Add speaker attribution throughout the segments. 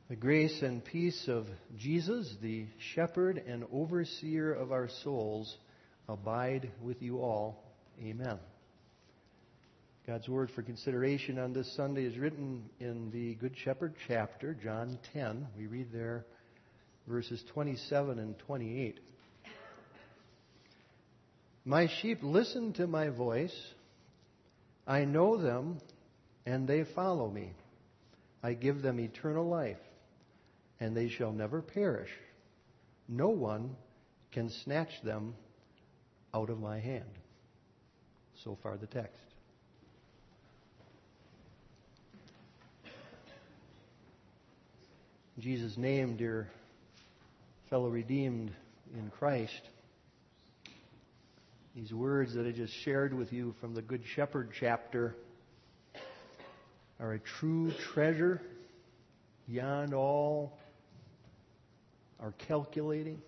Speaker 1: The grace and peace of Jesus, the shepherd and overseer of our souls, abide with you all. Amen. God's word for consideration on this Sunday is written in the Good Shepherd chapter, John 10. We read there verses 27 and 28. My sheep listen to my voice. I know them, and they follow me. I give them eternal life, and they shall never perish. No one can snatch them out of my hand. So far the text. In Jesus' name, dear fellow redeemed in Christ, these words that I just shared with you from the Good Shepherd chapter are a true treasure beyond all our calculating.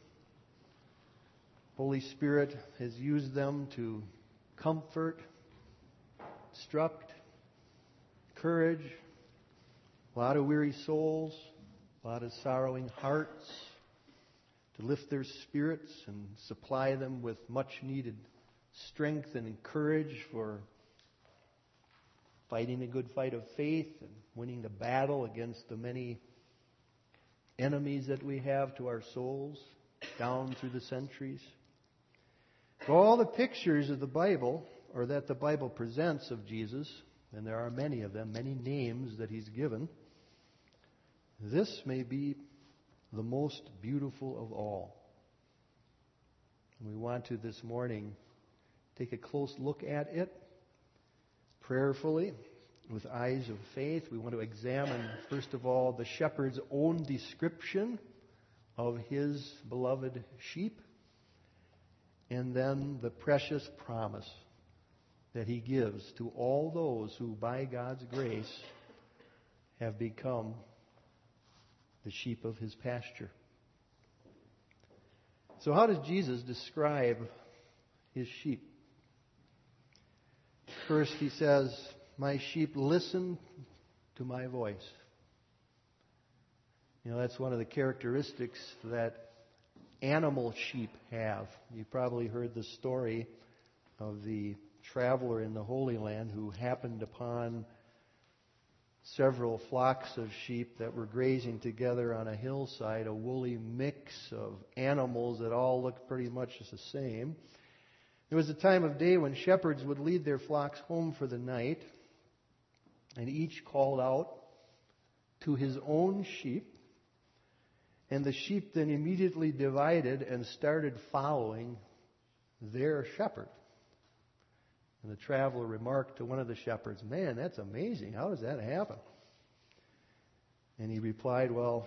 Speaker 1: Holy Spirit has used them to comfort, instruct, encourage a lot of weary souls, a lot of sorrowing hearts, to lift their spirits and supply them with much needed strength and courage for fighting a good fight of faith and winning the battle against the many enemies that we have to our souls down through the centuries. All the pictures of the Bible, or that the Bible presents of Jesus, and there are many of them, many names that He's given, this may be the most beautiful of all. And we want to this morning take a close look at it prayerfully with eyes of faith. We want to examine, first of all, the shepherd's own description of his beloved sheep, and then the precious promise that he gives to all those who, by God's grace, have become the sheep of his pasture. So how does Jesus describe his sheep? First, he says, my sheep listen to my voice. You know, that's one of the characteristics that animal sheep have. You probably heard the story of the traveler in the Holy Land who happened upon several flocks of sheep that were grazing together on a hillside, a woolly mix of animals that all looked pretty much the same. There was a time of day when shepherds would lead their flocks home for the night, and each called out to his own sheep, and the sheep then immediately divided and started following their shepherd. And the traveler remarked to one of the shepherds, man, that's amazing. How does that happen? And he replied, well,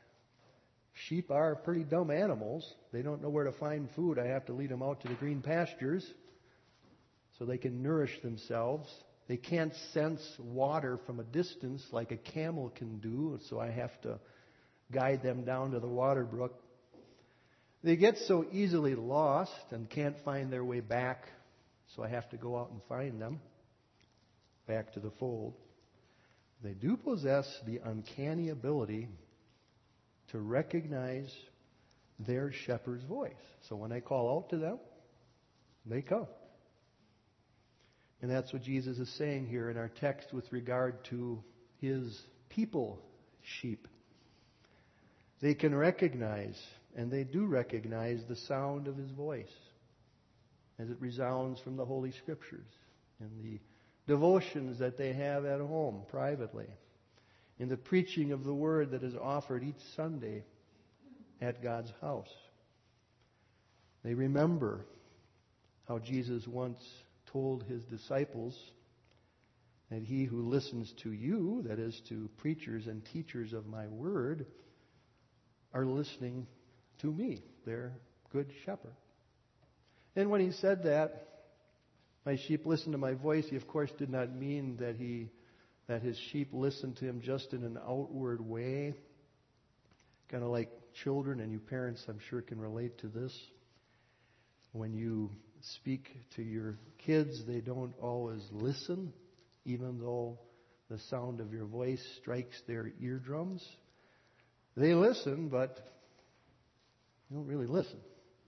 Speaker 1: sheep are pretty dumb animals. They don't know where to find food. I have to lead them out to the green pastures so they can nourish themselves. They can't sense water from a distance like a camel can do, so I have to guide them down to the water brook. They get so easily lost and can't find their way back, so I have to go out and find them back to the fold. They do possess the uncanny ability to recognize their shepherd's voice. So when I call out to them, they come. And that's what Jesus is saying here in our text with regard to his people, sheep. They can recognize, and they do recognize, the sound of his voice as it resounds from the Holy Scriptures and the devotions that they have at home privately, in the preaching of the Word that is offered each Sunday at God's house. They remember how Jesus once told his disciples that he who listens to you, that is to preachers and teachers of my Word, are listening to me, their good shepherd. And when he said that, my sheep listen to my voice, he of course did not mean that his sheep listen to him just in an outward way. Kind of like children, and you parents I'm sure can relate to this. When you speak to your kids, they don't always listen, even though the sound of your voice strikes their eardrums. They listen, but they don't really listen.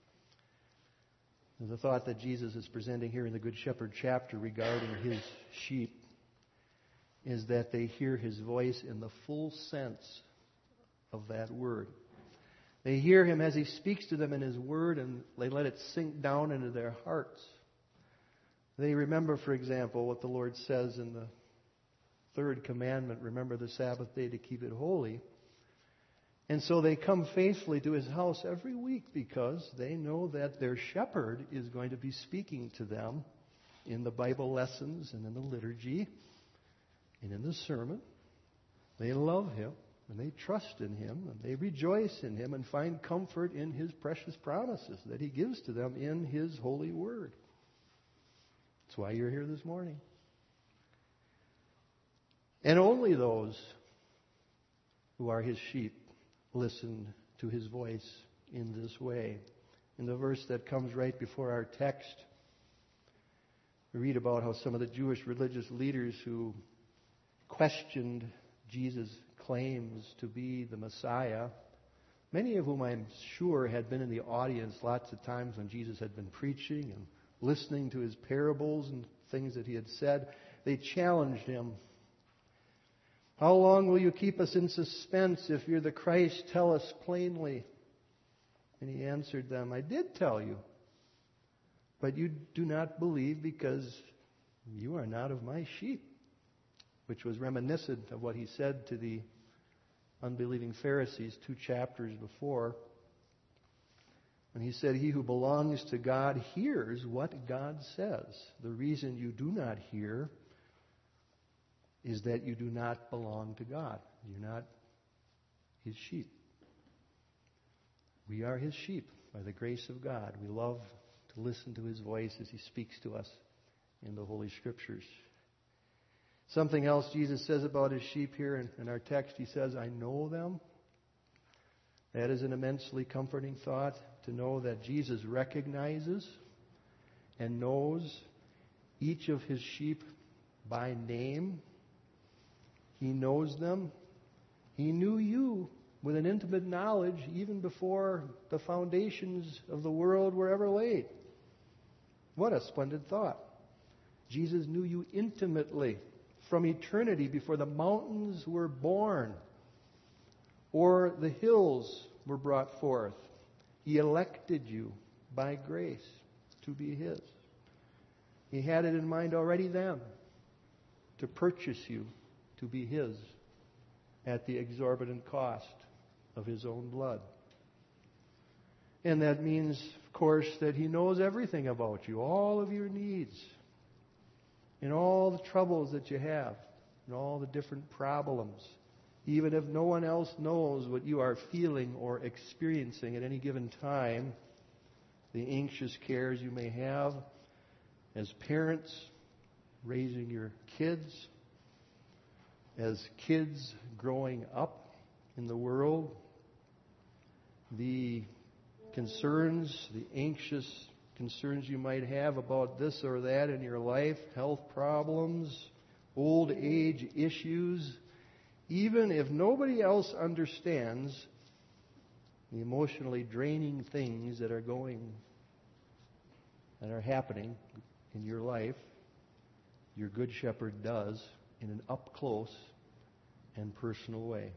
Speaker 1: And the thought that Jesus is presenting here in the Good Shepherd chapter regarding his sheep is that they hear his voice in the full sense of that word. They hear him as he speaks to them in his word, and they let it sink down into their hearts. They remember, for example, what the Lord says in the third commandment, remember the Sabbath day to keep it holy. And so they come faithfully to his house every week because they know that their shepherd is going to be speaking to them in the Bible lessons and in the liturgy and in the sermon. They love him and they trust in him and they rejoice in him and find comfort in his precious promises that he gives to them in his holy word. That's why you're here this morning. And only those who are his sheep listen to his voice in this way. In the verse that comes right before our text, we read about how some of the Jewish religious leaders who questioned Jesus' claims to be the Messiah, many of whom I'm sure had been in the audience lots of times when Jesus had been preaching and listening to his parables and things that he had said, they challenged him. How long will you keep us in suspense? If you're the Christ, tell us plainly. And he answered them, I did tell you, but you do not believe because you are not of my sheep, which was reminiscent of what he said to the unbelieving Pharisees 2 chapters before. And he said, he who belongs to God hears what God says. The reason you do not hear is that you do not belong to God. You're not his sheep. We are his sheep by the grace of God. We love to listen to his voice as he speaks to us in the Holy Scriptures. Something else Jesus says about his sheep here in our text, he says, I know them. That is an immensely comforting thought, to know that Jesus recognizes and knows each of his sheep by name. He knows them. He knew you with an intimate knowledge even before the foundations of the world were ever laid. What a splendid thought. Jesus knew you intimately from eternity before the mountains were born or the hills were brought forth. He elected you by grace to be his. He had it in mind already then to purchase you to be his at the exorbitant cost of his own blood. And that means, of course, that he knows everything about you, all of your needs, and all the troubles that you have, and all the different problems. Even if no one else knows what you are feeling or experiencing at any given time, the anxious cares you may have as parents, raising your kids, as kids growing up in the world, the concerns, the anxious concerns you might have about this or that in your life, health problems, old age issues, even if nobody else understands the emotionally draining things that are happening in your life, your Good Shepherd does in an up-close and personal way.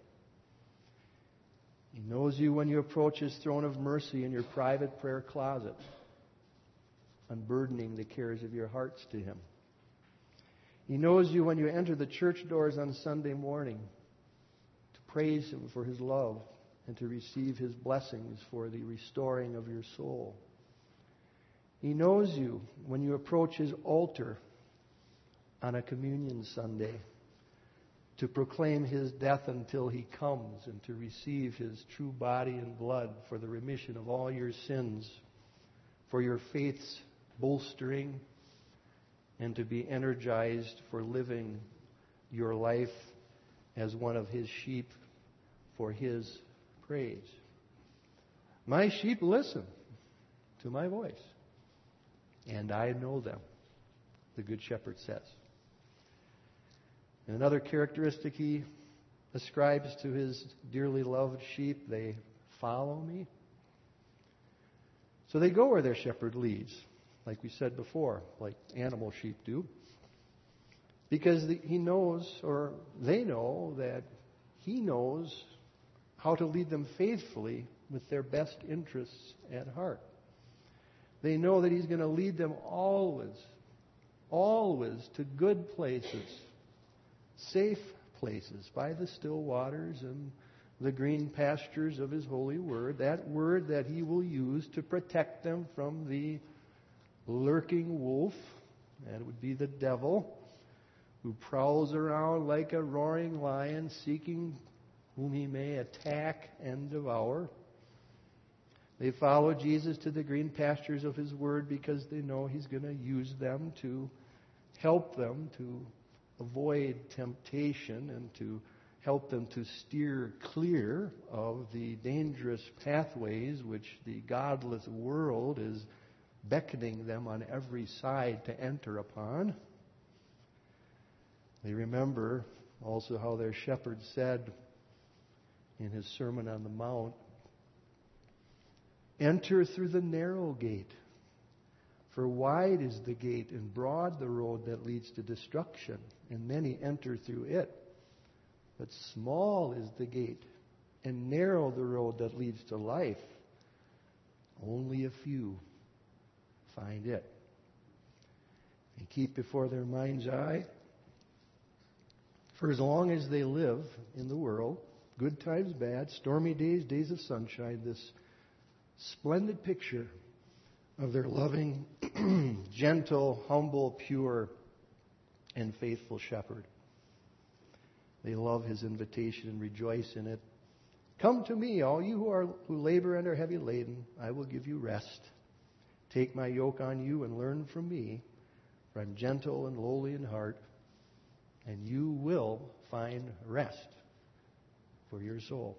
Speaker 1: He knows you when you approach his throne of mercy in your private prayer closet, unburdening the cares of your hearts to him. He knows you when you enter the church doors on Sunday morning to praise him for his love and to receive his blessings for the restoring of your soul. He knows you when you approach his altar on a communion Sunday to proclaim his death until he comes and to receive his true body and blood for the remission of all your sins, for your faith's bolstering, and to be energized for living your life as one of his sheep for his praise. My sheep listen to my voice, and I know them, the Good Shepherd says. And another characteristic he ascribes to his dearly loved sheep, they follow me. So they go where their shepherd leads, like we said before, like animal sheep do. Because he knows, or they know, that he knows how to lead them faithfully with their best interests at heart. They know that he's going to lead them always to good places, safe places, by the still waters and the green pastures of his holy word, that word that he will use to protect them from the lurking wolf, that would be the devil, who prowls around like a roaring lion, seeking whom he may attack and devour. They follow Jesus to the green pastures of his word because they know he's going to use them to help them to avoid temptation and to help them to steer clear of the dangerous pathways which the godless world is beckoning them on every side to enter upon. They remember also how their shepherd said in his Sermon on the Mount, "Enter through the narrow gate, for wide is the gate and broad the road that leads to destruction, and many enter through it. But small is the gate and narrow the road that leads to life. Only a few find it." And keep before their mind's eye, for as long as they live in the world, good times, bad, stormy days, days of sunshine, this splendid picture of their loving, gentle, humble, pure, and faithful shepherd. They love his invitation and rejoice in it. "Come to me, all you who labor and are heavy laden, I will give you rest. Take my yoke on you and learn from me, for I'm gentle and lowly in heart, and you will find rest for your soul."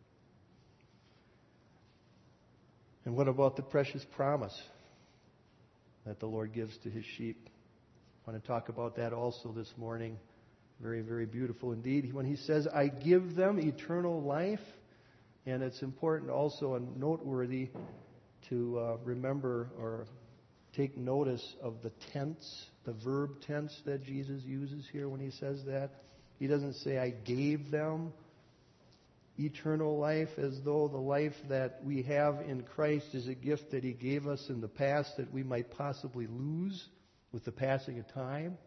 Speaker 1: And what about the precious promise that the Lord gives to his sheep? I want to talk about that also this morning. Very, very beautiful indeed. When he says, "I give them eternal life," and it's important also and noteworthy to remember or take notice of the tense, the verb tense that Jesus uses here when he says that. He doesn't say, "I gave them eternal life," as though the life that we have in Christ is a gift that he gave us in the past that we might possibly lose with the passing of time.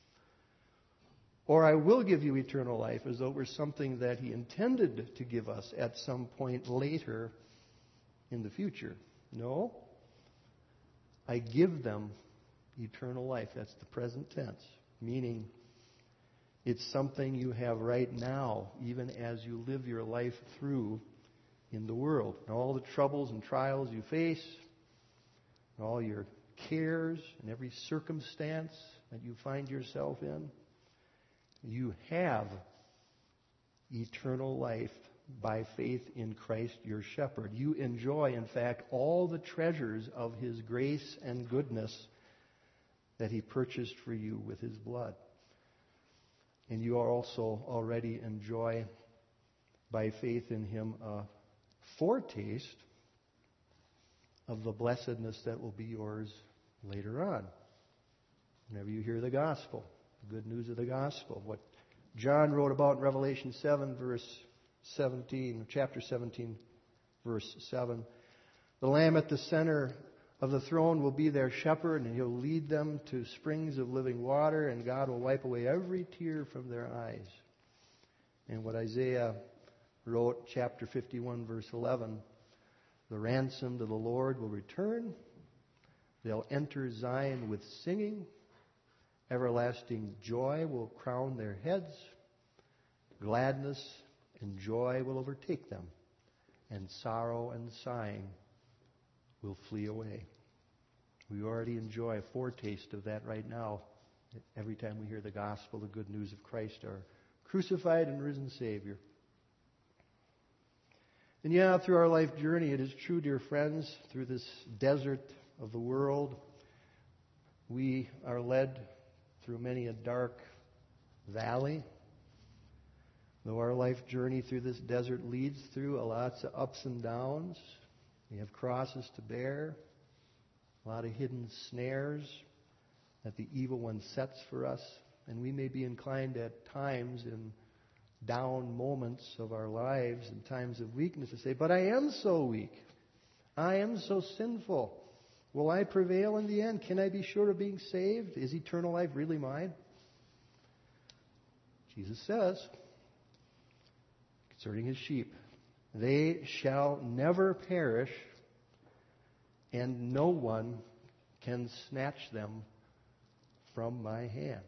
Speaker 1: Or, "I will give you eternal life," as though it were something that he intended to give us at some point later in the future. No. "I give them eternal life." That's the present tense, meaning it's something you have right now, even as you live your life through in the world. And all the troubles and trials you face, and all your cares and every circumstance that you find yourself in, you have eternal life by faith in Christ your shepherd. You enjoy, in fact, all the treasures of his grace and goodness that he purchased for you with his blood. And you also already enjoy, by faith in him, a foretaste of the blessedness that will be yours later on. Whenever you hear the gospel, the good news of the gospel, what John wrote about in Revelation 7, verse 17, chapter 17, verse 7. "The Lamb at the center of the throne will be their shepherd, and he'll lead them to springs of living water, and God will wipe away every tear from their eyes." And what Isaiah wrote, chapter 51, verse 11, "The ransomed of the Lord will return. They'll enter Zion with singing. Everlasting joy will crown their heads. Gladness and joy will overtake them, and sorrow and sighing will flee away." We already enjoy a foretaste of that right now every time we hear the gospel, the good news of Christ, our crucified and risen Savior. And yeah, through our life journey, it is true, dear friends, through this desert of the world, we are led through many a dark valley. Though our life journey through this desert leads through lots of ups and downs, we have crosses to bear, a lot of hidden snares that the evil one sets for us, and we may be inclined at times in down moments of our lives and times of weakness to say, but I am so weak. I am so sinful. Will I prevail in the end? Can I be sure of being saved? Is eternal life really mine? Jesus says, concerning his sheep, they shall never perish, and no one can snatch them from my hand.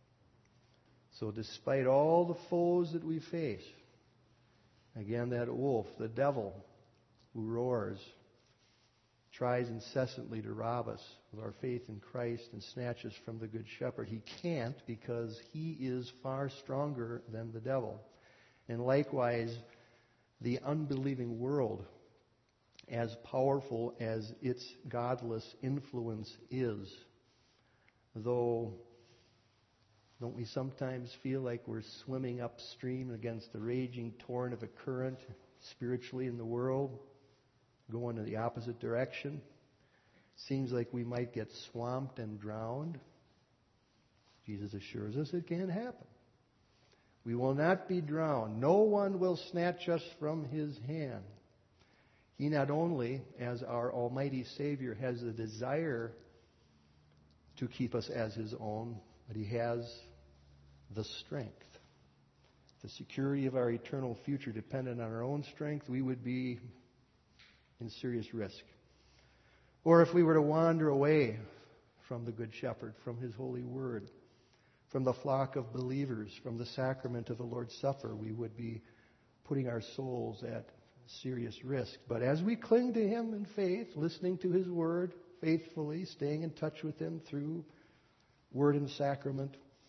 Speaker 1: So despite all the foes that we face, again, that wolf, the devil, who roars, tries incessantly to rob us of our faith in Christ and snatch us from the Good Shepherd. He can't, because he is far stronger than the devil. And likewise, the unbelieving world, as powerful as its godless influence is, though don't we sometimes feel like we're swimming upstream against the raging torrent of a current spiritually in the world, going in the opposite direction? Seems like we might get swamped and drowned. Jesus assures us it can't happen. We will not be drowned. No one will snatch us from his hand. He not only, as our Almighty Savior, has the desire to keep us as his own, but he has the strength. The security of our eternal future dependent on our own strength, we would be in serious risk. Or if we were to wander away from the Good Shepherd, from his holy word, from the flock of believers, from the sacrament of the Lord's Supper, we would be putting our souls at serious risk. But as we cling to him in faith, listening to his word faithfully, staying in touch with him through word and sacrament,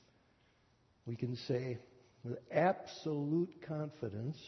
Speaker 1: we can say with absolute confidence,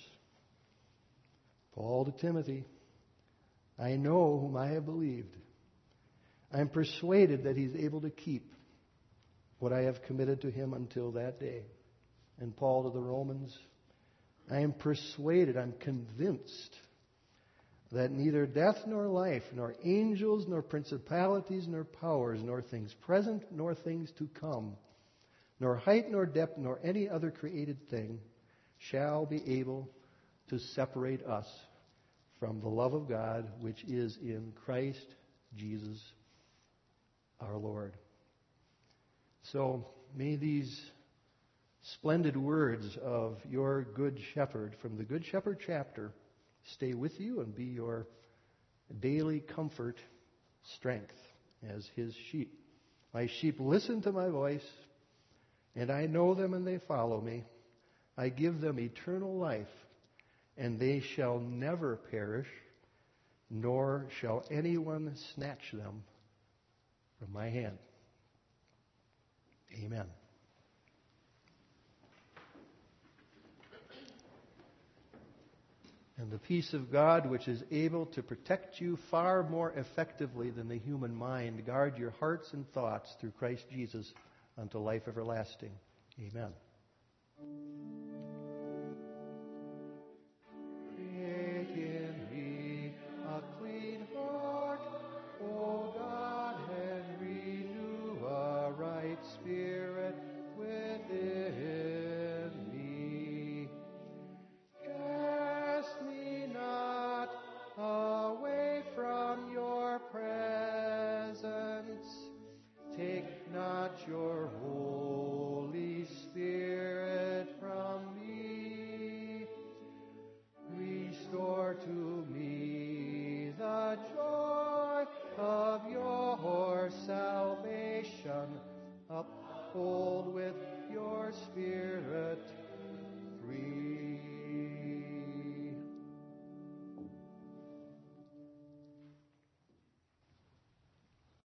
Speaker 1: Paul to Timothy, I know whom I have believed. I am persuaded that he's able to keep what I have committed to him until that day. And Paul to the Romans, I am persuaded, I'm convinced that neither death nor life, nor angels, nor principalities, nor powers, nor things present, nor things to come, nor height, nor depth, nor any other created thing shall be able to separate us from the love of God which is in Christ Jesus our Lord. So may these splendid words of your Good Shepherd from the Good Shepherd chapter stay with you and be your daily comfort, strength as his sheep. My sheep listen to my voice, and I know them and they follow me. I give them eternal life, and they shall never perish, nor shall anyone snatch them from my hand. Amen. And the peace of God, which is able to protect you far more effectively than the human mind, guard your hearts and thoughts through Christ Jesus unto life everlasting. Amen.